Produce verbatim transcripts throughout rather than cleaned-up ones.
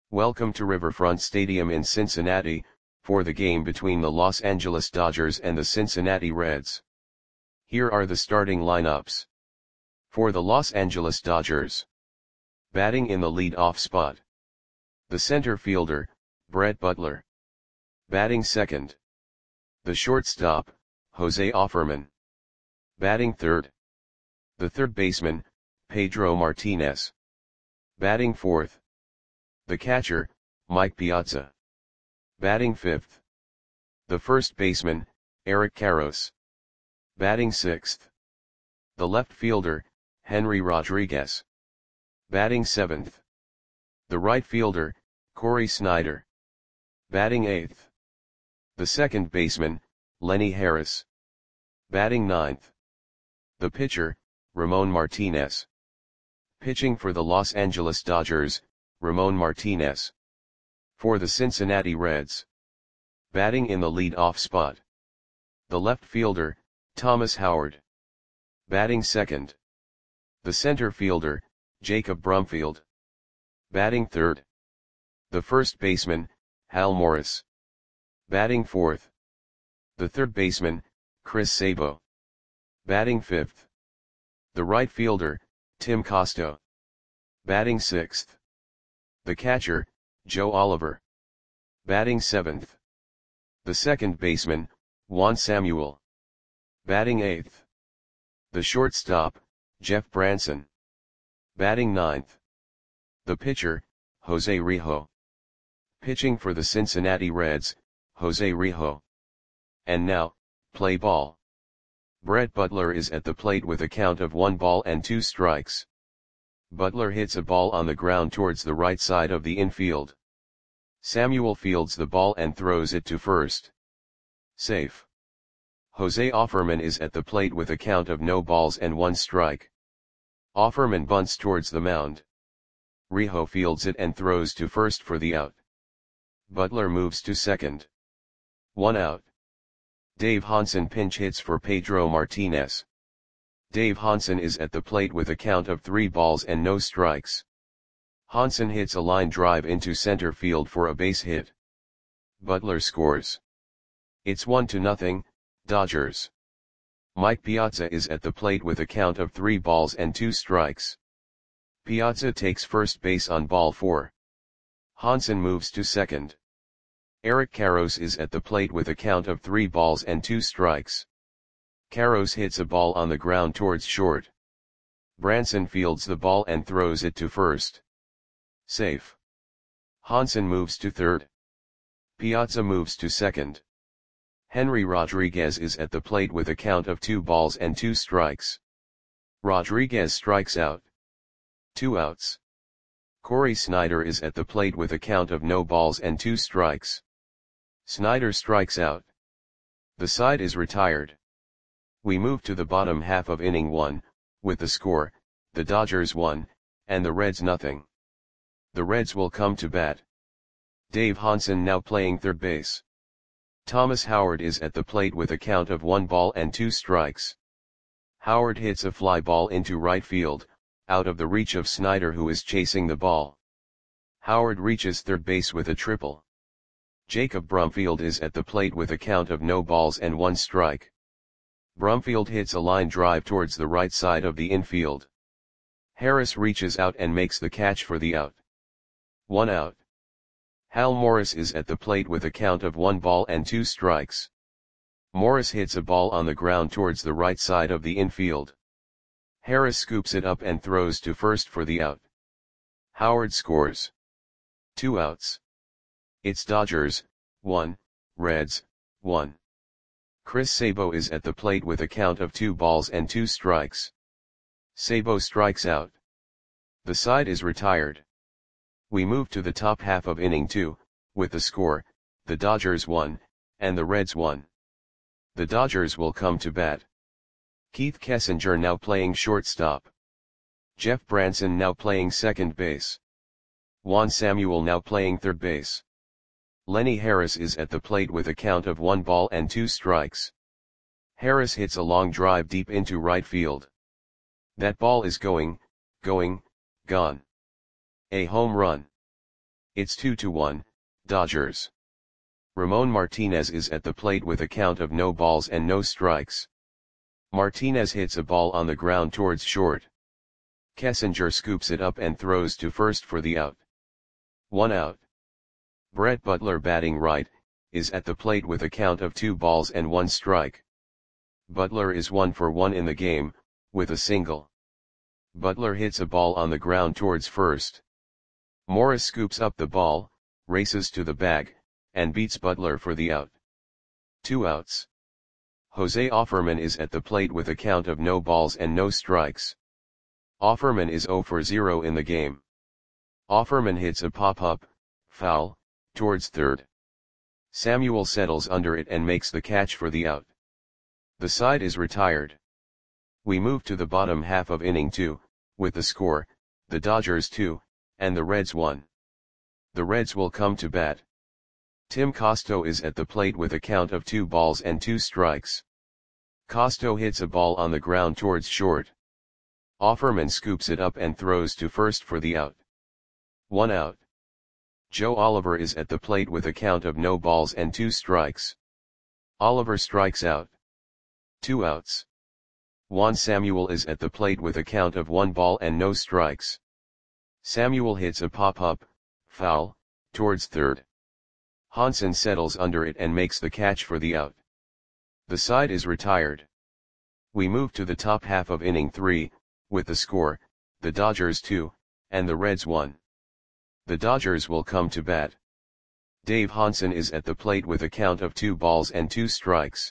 Welcome to Riverfront Stadium in Cincinnati, for the game between the Los Angeles Dodgers and the Cincinnati Reds. Here are the starting lineups. For the Los Angeles Dodgers. Batting in the lead-off spot. The center fielder, Brett Butler. Batting second. The shortstop, Jose Offerman. Batting third. The third baseman, Pedro Martinez. Batting fourth. The catcher, Mike Piazza. Batting fifth. The first baseman, Eric Karros. Batting sixth. The left fielder, Henry Rodriguez. Batting seventh. The right fielder, Cory Snyder. Batting eighth. The second baseman, Lenny Harris. Batting ninth. The pitcher, Ramon Martinez. Pitching for the Los Angeles Dodgers, Ramon Martinez. For the Cincinnati Reds. Batting in the lead-off spot. The left fielder, Thomas Howard. Batting second. The center fielder, Jacob Brumfield. Batting third. The first baseman, Hal Morris. Batting fourth. The third baseman, Chris Sabo. Batting fifth. The right fielder, Tim Costo. Batting sixth. The catcher, Joe Oliver. Batting seventh. The second baseman, Juan Samuel. Batting eighth. The shortstop, Jeff Branson. Batting ninth. The pitcher, Jose Rijo. Pitching for the Cincinnati Reds, Jose Rijo. And now, play ball. Brett Butler is at the plate with a count of one ball and two strikes. Butler hits a ball on the ground towards the right side of the infield. Samuel fields the ball and throws it to first. Safe. Jose Offerman is at the plate with a count of no balls and one strike. Offerman bunts towards the mound. Rijo fields it and throws to first for the out. Butler moves to second. One out. Dave Hansen pinch hits for Pedro Martinez. Dave Hansen is at the plate with a count of three balls and no strikes. Hansen hits a line drive into center field for a base hit. Butler scores. It's one to nothing, Dodgers. Mike Piazza is at the plate with a count of three balls and two strikes. Piazza takes first base on ball four. Hansen moves to second. Eric Karros is at the plate with a count of three balls and two strikes. Karros hits a ball on the ground towards short. Branson fields the ball and throws it to first. Safe. Hansen moves to third. Piazza moves to second. Henry Rodriguez is at the plate with a count of two balls and two strikes. Rodriguez strikes out. Two outs. Cory Snyder is at the plate with a count of no balls and two strikes. Snyder strikes out. The side is retired. We move to the bottom half of inning one, with the score, the Dodgers one, and the Reds nothing. The Reds will come to bat. Dave Hansen now playing third base. Thomas Howard is at the plate with a count of one ball and two strikes. Howard hits a fly ball into right field, out of the reach of Snyder who is chasing the ball. Howard reaches third base with a triple. Jacob Brumfield is at the plate with a count of no balls and one strike. Brumfield hits a line drive towards the right side of the infield. Harris reaches out and makes the catch for the out. One out. Hal Morris is at the plate with a count of one ball and two strikes. Morris hits a ball on the ground towards the right side of the infield. Harris scoops it up and throws to first for the out. Howard scores. Two outs. It's Dodgers, one, Reds, one. Chris Sabo is at the plate with a count of two balls and two strikes. Sabo strikes out. The side is retired. We move to the top half of inning two, with the score, the Dodgers one, and the Reds one. The Dodgers will come to bat. Keith Kessinger now playing shortstop. Jeff Branson now playing second base. Juan Samuel now playing third base. Lenny Harris is at the plate with a count of one ball and two strikes. Harris hits a long drive deep into right field. That ball is going, going, gone. A home run. It's two to one, Dodgers. Ramon Martinez is at the plate with a count of no balls and no strikes. Martinez hits a ball on the ground towards short. Kessinger scoops it up and throws to first for the out. One out. Brett Butler, batting right, is at the plate with a count of two balls and one strike. Butler is one for one in the game, with a single. Butler hits a ball on the ground towards first. Morris scoops up the ball, races to the bag, and beats Butler for the out. Two outs. Jose Offerman is at the plate with a count of no balls and no strikes. Offerman is zero for zero in the game. Offerman hits a pop-up, foul, towards third. Samuel settles under it and makes the catch for the out. The side is retired. We move to the bottom half of inning two, with the score, the Dodgers two, and the Reds one. The Reds will come to bat. Tim Costo is at the plate with a count of two balls and two strikes. Costo hits a ball on the ground towards short. Offerman scoops it up and throws to first for the out. One out. Joe Oliver is at the plate with a count of no balls and two strikes. Oliver strikes out. Two outs. Juan Samuel is at the plate with a count of one ball and no strikes. Samuel hits a pop-up, foul, towards third. Hansen settles under it and makes the catch for the out. The side is retired. We move to the top half of inning three, with the score, the Dodgers two, and the Reds one. The Dodgers will come to bat. Dave Hansen is at the plate with a count of two balls and two strikes.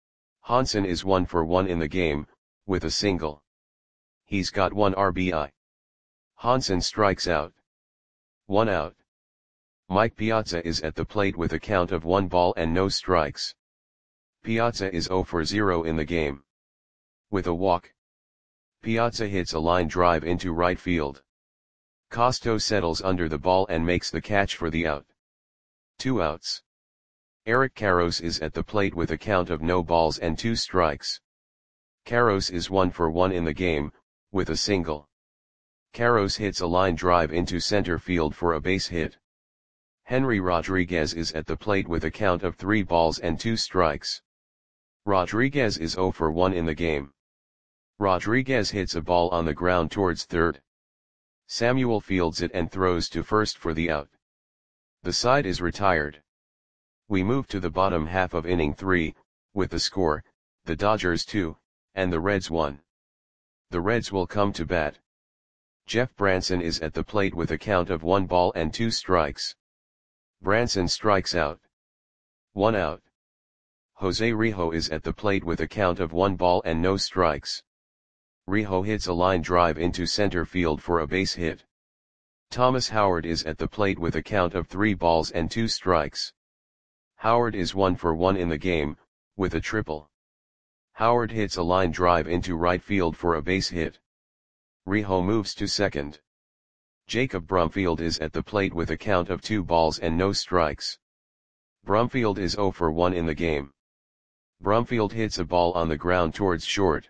Hansen is one for one in the game, with a single. He's got one R B I. Hansen strikes out. One out. Mike Piazza is at the plate with a count of one ball and no strikes. Piazza is zero for zero in the game. With a walk. Piazza hits a line drive into right field. Costo settles under the ball and makes the catch for the out. Two outs. Eric Karros is at the plate with a count of no balls and two strikes. Karros is one for one in the game, with a single. Karros hits a line drive into center field for a base hit. Henry Rodriguez is at the plate with a count of three balls and two strikes. Rodriguez is zero for one in the game. Rodriguez hits a ball on the ground towards third. Samuel fields it and throws to first for the out. The side is retired. We move to the bottom half of inning three, with the score, the Dodgers two, and the Reds one. The Reds will come to bat. Jeff Branson is at the plate with a count of one ball and two strikes. Branson strikes out. One out. Jose Rijo is at the plate with a count of one ball and no strikes. Rijo hits a line drive into center field for a base hit. Thomas Howard is at the plate with a count of three balls and two strikes. Howard is one for one in the game, with a triple. Howard hits a line drive into right field for a base hit. Rijo moves to second. Jacob Brumfield is at the plate with a count of two balls and no strikes. Brumfield is zero for one in the game. Brumfield hits a ball on the ground towards short.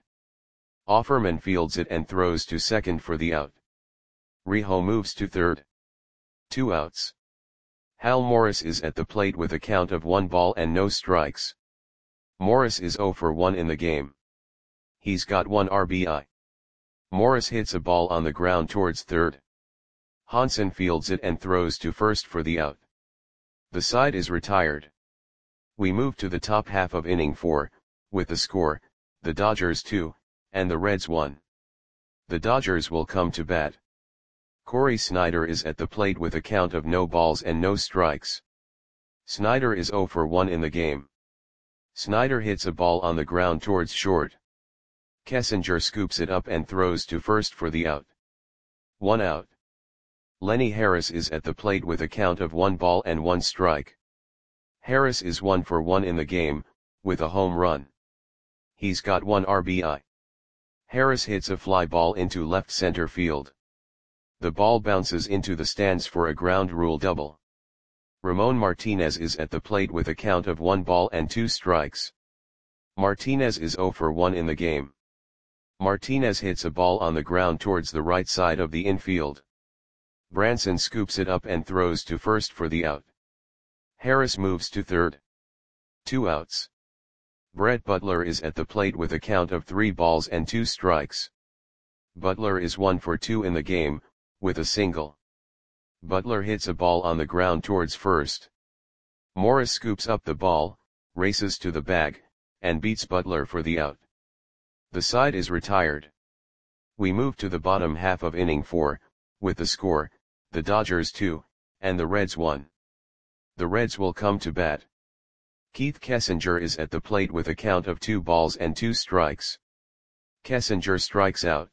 Offerman fields it and throws to second for the out. Rijo moves to third. Two outs. Hal Morris is at the plate with a count of one ball and no strikes. Morris is zero for one in the game. He's got one R B I. Morris hits a ball on the ground towards third. Hansen fields it and throws to first for the out. The side is retired. We move to the top half of inning four, with the score, the Dodgers two, and the Reds one. The Dodgers will come to bat. Corey Snyder is at the plate with a count of no balls and no strikes. Snyder is zero for one in the game. Snyder hits a ball on the ground towards short. Kessinger scoops it up and throws to first for the out. One out. Lenny Harris is at the plate with a count of one ball and one strike. Harris is one for one in the game, with a home run. He's got one R B I. Harris hits a fly ball into left center field. The ball bounces into the stands for a ground rule double. Ramon Martinez is at the plate with a count of one ball and two strikes. Martinez is zero for one in the game. Martinez hits a ball on the ground towards the right side of the infield. Branson scoops it up and throws to first for the out. Harris moves to third. Two outs. Brett Butler is at the plate with a count of three balls and two strikes. Butler is one for two in the game, with a single. Butler hits a ball on the ground towards first. Morris scoops up the ball, races to the bag, and beats Butler for the out. The side is retired. We move to the bottom half of inning four, with the score, the Dodgers two, and the Reds one. The Reds will come to bat. Keith Kessinger is at the plate with a count of two balls and two strikes. Kessinger strikes out.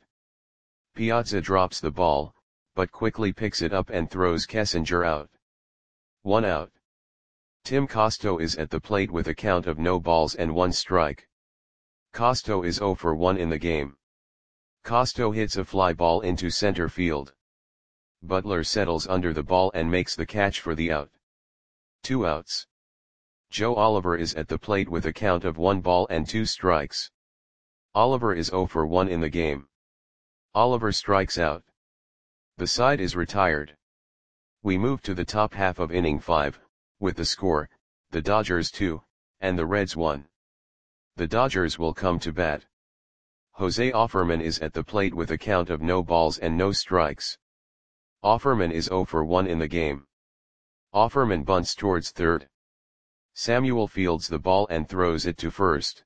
Piazza drops the ball, but quickly picks it up and throws Kessinger out. One out. Tim Costo is at the plate with a count of no balls and one strike. Costo is zero for one in the game. Costo hits a fly ball into center field. Butler settles under the ball and makes the catch for the out. Two outs. Joe Oliver is at the plate with a count of one ball and two strikes. Oliver is zero for one in the game. Oliver strikes out. The side is retired. We move to the top half of inning five, with the score, the Dodgers two, and the Reds one. The Dodgers will come to bat. Jose Offerman is at the plate with a count of no balls and no strikes. Offerman is zero for one in the game. Offerman bunts towards third. Samuel fields the ball and throws it to first.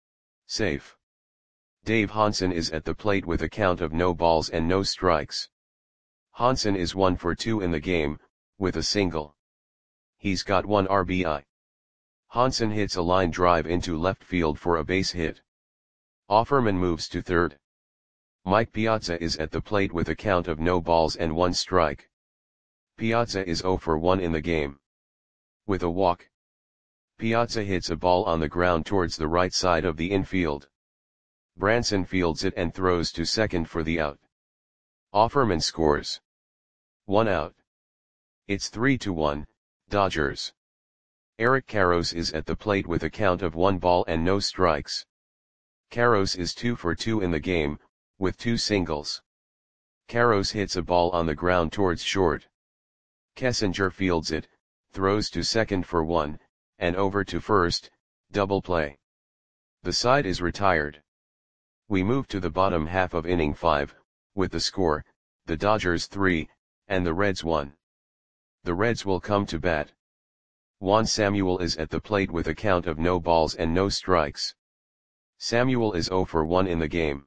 Safe. Dave Hansen is at the plate with a count of no balls and no strikes. Hansen is one for two in the game, with a single. He's got one R B I. Hansen hits a line drive into left field for a base hit. Offerman moves to third. Mike Piazza is at the plate with a count of no balls and one strike. Piazza is zero for one in the game. With a walk, Piazza hits a ball on the ground towards the right side of the infield. Branson fields it and throws to second for the out. Offerman scores. One out. It's three to one, Dodgers. Eric Karros is at the plate with a count of one ball and no strikes. Karros is two for two in the game, with two singles. Karros hits a ball on the ground towards short. Kessinger fields it, throws to second for one, and over to first, double play. The side is retired. We move to the bottom half of inning five, with the score, the Dodgers three, and the Reds one. The Reds will come to bat. Juan Samuel is at the plate with a count of no balls and no strikes. Samuel is zero for one in the game.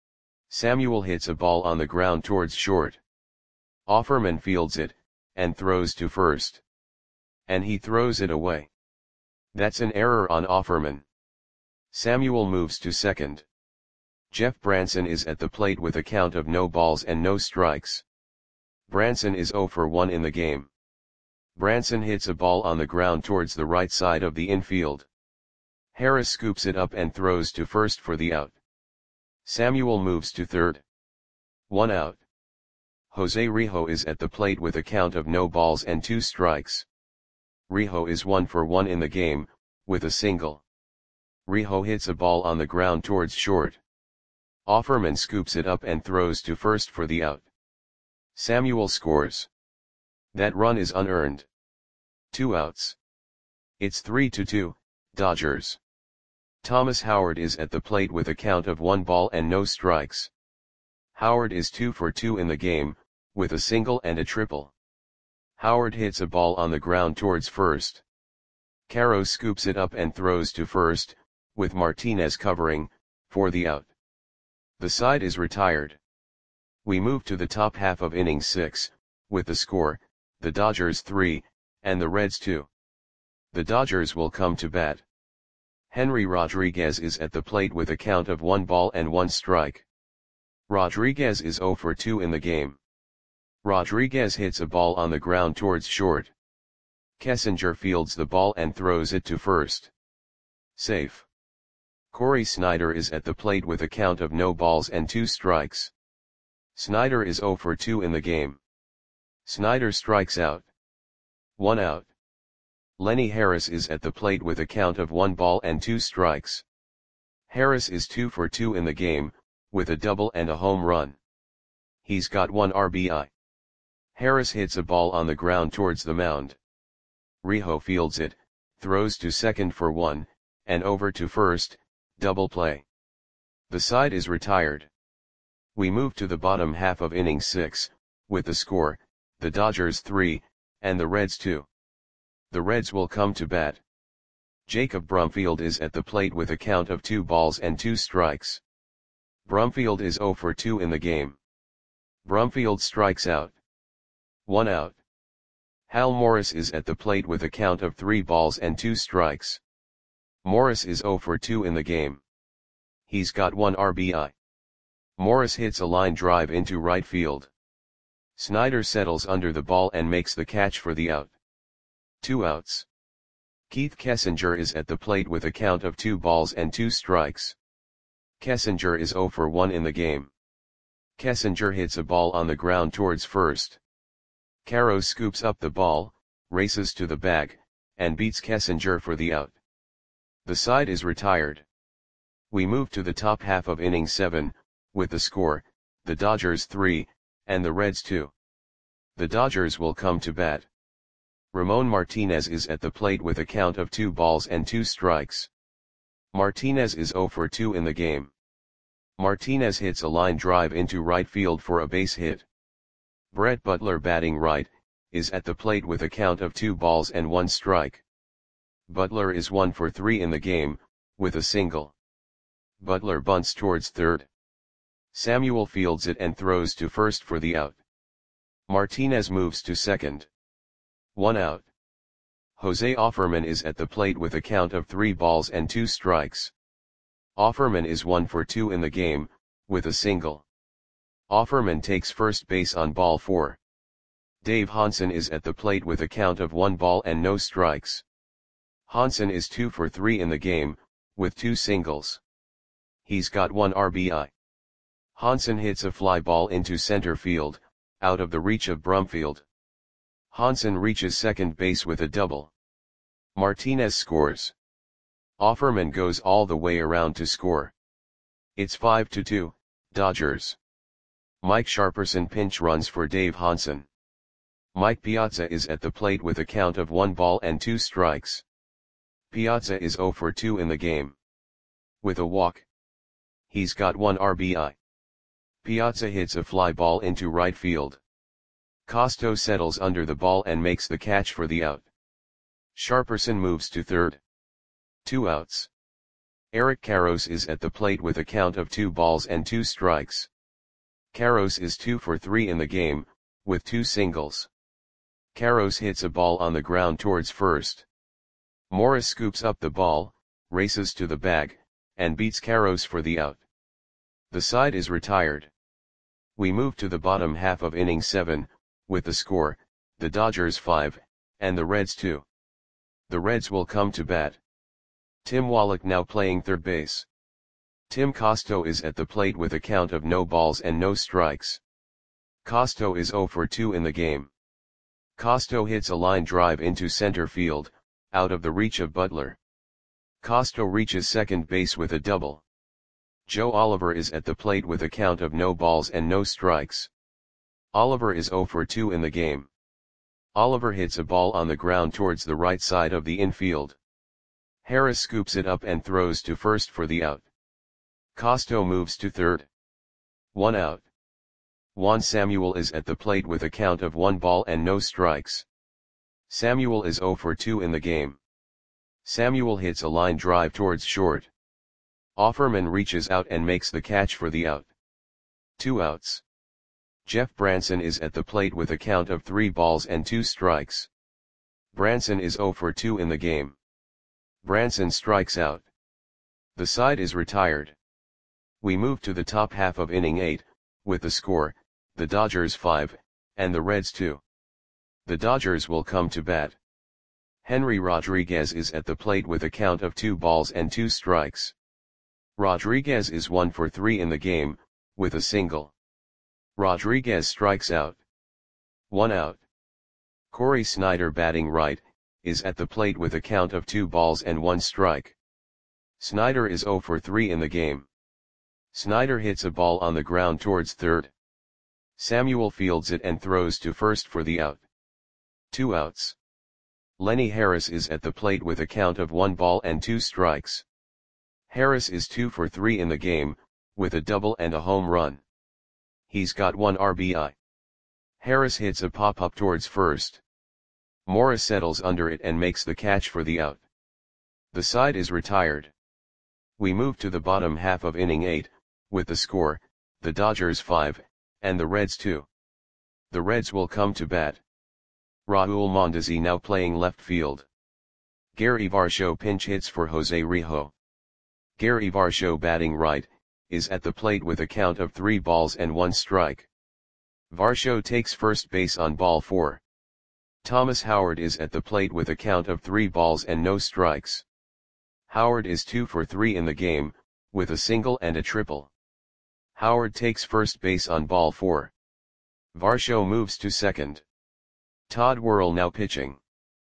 Samuel hits a ball on the ground towards short. Offerman fields it, and throws to first. And he throws it away. That's an error on Offerman. Samuel moves to second. Jeff Branson is at the plate with a count of no balls and no strikes. Branson is zero for one in the game. Branson hits a ball on the ground towards the right side of the infield. Harris scoops it up and throws to first for the out. Samuel moves to third. One out. Jose Rijo is at the plate with a count of no balls and two strikes. Rijo is one for one in the game, with a single. Rijo hits a ball on the ground towards short. Offerman scoops it up and throws to first for the out. Samuel scores. That run is unearned. Two outs. It's three to two, Dodgers. Thomas Howard is at the plate with a count of one ball and no strikes. Howard is two for two in the game, with a single and a triple. Howard hits a ball on the ground towards first. Karros scoops it up and throws to first, with Martinez covering, for the out. The side is retired. We move to the top half of inning six, with the score, the Dodgers three, and the Reds two. The Dodgers will come to bat. Henry Rodriguez is at the plate with a count of one ball and one strike. Rodriguez is zero for two in the game. Rodriguez hits a ball on the ground towards short. Kessinger fields the ball and throws it to first. Safe. Corey Snyder is at the plate with a count of no balls and two strikes. Snyder is zero for two in the game. Snyder strikes out. One out. Lenny Harris is at the plate with a count of one ball and two strikes. Harris is two for two in the game, with a double and a home run. He's got one R B I. Harris hits a ball on the ground towards the mound. Rijo fields it, throws to second for one, and over to first, double play. The side is retired. We move to the bottom half of inning six, with the score, the Dodgers three, and the Reds two. The Reds will come to bat. Jacob Brumfield is at the plate with a count of two balls and two strikes. Brumfield is zero for two in the game. Brumfield strikes out. One out. Hal Morris is at the plate with a count of three balls and two strikes. Morris is zero for two in the game. He's got one R B I. Morris hits a line drive into right field. Snyder settles under the ball and makes the catch for the out. Two outs. Keith Kessinger is at the plate with a count of two balls and two strikes. Kessinger is zero for one in the game. Kessinger hits a ball on the ground towards first. Caro scoops up the ball, races to the bag, and beats Kessinger for the out. The side is retired. We move to the top half of inning seven, with the score, the Dodgers three, and the Reds two. The Dodgers will come to bat. Ramon Martinez is at the plate with a count of two balls and two strikes. Martinez is zero for two in the game. Martinez hits a line drive into right field for a base hit. Brett Butler, batting right, is at the plate with a count of two balls and one strike. Butler is one for three in the game, with a single. Butler bunts towards third. Samuel fields it and throws to first for the out. Martinez moves to second. One out. Jose Offerman is at the plate with a count of three balls and two strikes. Offerman is one for two in the game, with a single. Offerman takes first base on ball four. Dave Hansen is at the plate with a count of one ball and no strikes. Hansen is two for three in the game, with two singles. He's got one R B I. Hansen hits a fly ball into center field, out of the reach of Brumfield. Hansen reaches second base with a double. Martinez scores. Offerman goes all the way around to score. It's five to two, Dodgers. Mike Sharperson pinch runs for Dave Hansen. Mike Piazza is at the plate with a count of one ball and two strikes. Piazza is zero for two in the game. With a walk. He's got one R B I. Piazza hits a fly ball into right field. Costo settles under the ball and makes the catch for the out. Sharperson moves to third. Two outs. Eric Karros is at the plate with a count of two balls and two strikes. Karros is two for three in the game, with two singles. Karros hits a ball on the ground towards first. Morris scoops up the ball, races to the bag, and beats Karros for the out. The side is retired. We move to the bottom half of inning seven, with the score, the Dodgers five, and the Reds two. The Reds will come to bat. Tim Wallach now playing third base. Tim Costo is at the plate with a count of no balls and no strikes. Costo is zero for two in the game. Costo hits a line drive into center field, out of the reach of Butler. Costo reaches second base with a double. Joe Oliver is at the plate with a count of no balls and no strikes. Oliver is zero for two in the game. Oliver hits a ball on the ground towards the right side of the infield. Harris scoops it up and throws to first for the out. Costo moves to third. One out. Juan Samuel is at the plate with a count of one ball and no strikes. Samuel is zero for two in the game. Samuel hits a line drive towards short. Offerman reaches out and makes the catch for the out. Two outs. Jeff Branson is at the plate with a count of three balls and two strikes. Branson is zero for two in the game. Branson strikes out. The side is retired. We move to the top half of inning eight, with the score, the Dodgers five, and the Reds two. The Dodgers will come to bat. Henry Rodriguez is at the plate with a count of two balls and two strikes. Rodriguez is one for three in the game, with a single. Rodriguez strikes out. One out. Corey Snyder, batting right, is at the plate with a count of two balls and one strike. Snyder is zero for three in the game. Snyder hits a ball on the ground towards third. Samuel fields it and throws to first for the out. Two outs. Lenny Harris is at the plate with a count of one ball and two strikes. Harris is two for three in the game, with a double and a home run. He's got one R B I. Harris hits a pop-up towards first. Morris settles under it and makes the catch for the out. The side is retired. We move to the bottom half of inning eight, with the score, the Dodgers five, and the Reds two. The Reds will come to bat. Raul Mondesi now playing left field. Gary Varsho pinch hits for Jose Rijo. Gary Varsho batting right, is at the plate with a count of three balls and one strike. Varsho takes first base on ball four. Thomas Howard is at the plate with a count of three balls and no strikes. Howard is two for three in the game, with a single and a triple. Howard takes first base on ball four. Varsho moves to second. Todd Worrell now pitching.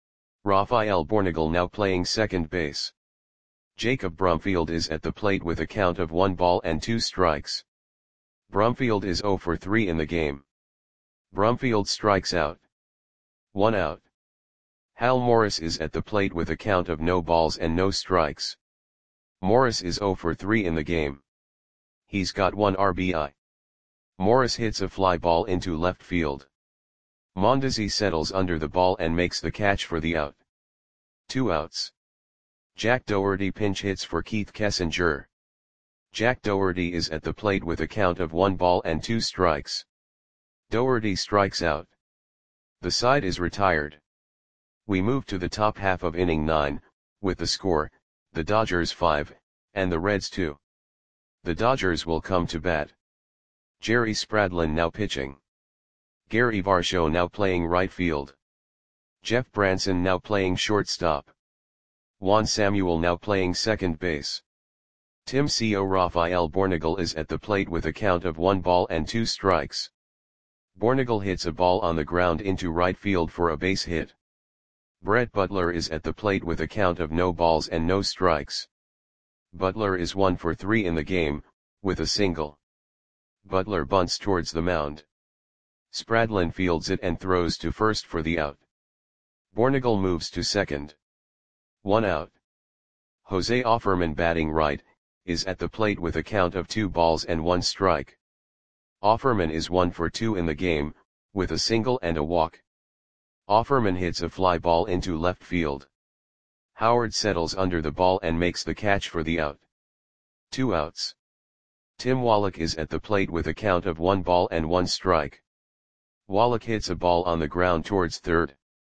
Rafael Bornagel now playing second base. Jacob Brumfield is at the plate with a count of one ball and two strikes. Brumfield is zero for three in the game. Brumfield strikes out. One out. Hal Morris is at the plate with a count of no balls and no strikes. Morris is zero for three in the game. He's got one R B I. Morris hits a fly ball into left field. Mondesi settles under the ball and makes the catch for the out. Two outs. Jack Dougherty pinch hits for Keith Kessinger. Jack Dougherty is at the plate with a count of one ball and two strikes. Dougherty strikes out. The side is retired. We move to the top half of inning nine, with the score, the Dodgers five, and the Reds two. The Dodgers will come to bat. Jerry Spradlin now pitching. Gary Varsho now playing right field. Jeff Branson now playing shortstop. Juan Samuel now playing second base. Tim C O Rafael Bornagel is at the plate with a count of one ball and two strikes. Bornagel hits a ball on the ground into right field for a base hit. Brett Butler is at the plate with a count of no balls and no strikes. Butler is one for three in the game, with a single. Butler bunts towards the mound. Spradlin fields it and throws to first for the out. Bornagel moves to second. One out. Jose Offerman batting right, is at the plate with a count of two balls and one strike. Offerman is one for two in the game, with a single and a walk. Offerman hits a fly ball into left field. Howard settles under the ball and makes the catch for the out. Two outs. Tim Wallach is at the plate with a count of one ball and one strike. Wallach hits a ball on the ground towards third.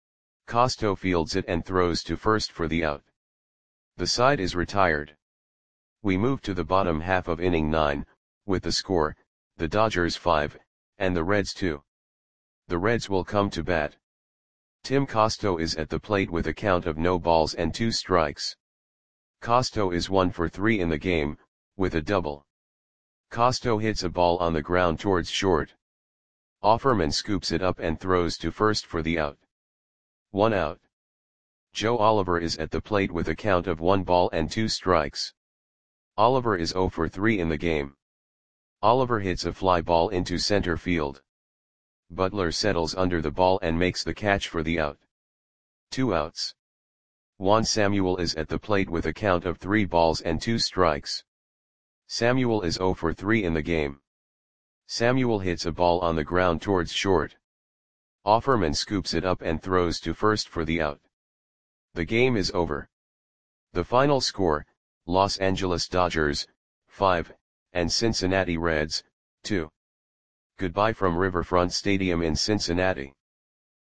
Costo fields it and throws to first for the out. The side is retired. We move to the bottom half of inning nine, with the score, the Dodgers five, and the Reds two. The Reds will come to bat. Tim Costo is at the plate with a count of no balls and two strikes. Costo is one for three in the game, with a double. Costo hits a ball on the ground towards short. Offerman scoops it up and throws to first for the out. One out. Joe Oliver is at the plate with a count of one ball and two strikes. Oliver is zero for three in the game. Oliver hits a fly ball into center field. Butler settles under the ball and makes the catch for the out. Two outs. Juan Samuel is at the plate with a count of three balls and two strikes. Samuel is zero for three in the game. Samuel hits a ball on the ground towards short. Offerman scoops it up and throws to first for the out. The game is over. The final score, Los Angeles Dodgers, five, and Cincinnati Reds, two. Goodbye from Riverfront Stadium in Cincinnati.